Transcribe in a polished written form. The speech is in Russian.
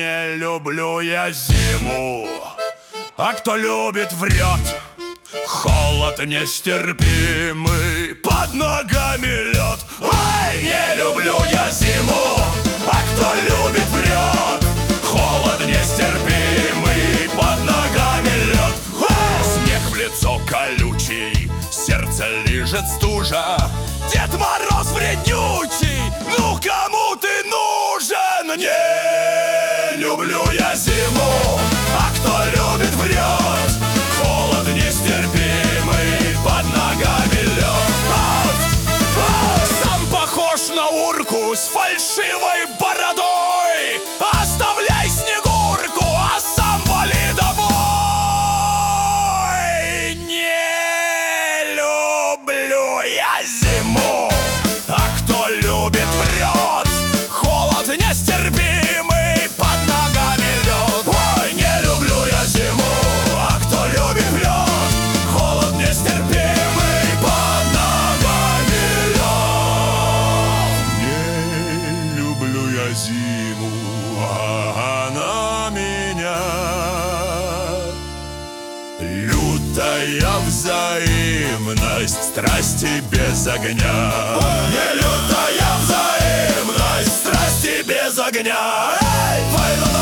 Не люблю я зиму, а кто любит, врет. Холод нестерпимый, под ногами лед. Ой, не люблю я зиму, а кто любит, врет. Холод нестерпимый, под ногами лед. Снег в лицо колючий, сердце лижет стужа. Дед Мороз вреднючий, ну кому ты нужен? Не люблю я зиму, а кто любит, врет. Холод нестерпимый, под ногами лед. Сам похож на урку с фальшивой бородой. Оставляй Снегурку, а сам вали домой. Не люблю я зиму, а кто любит, врет. Холод нестерпимый, под ногами лед. Ой, не люблю я зиму, а кто любит, врет. Холод нестерпимый, под ногами лед. Не люблю я зиму, а она меня лютая взаимность страсти без огня. Не лютая взаимность страсти без огня. Эй,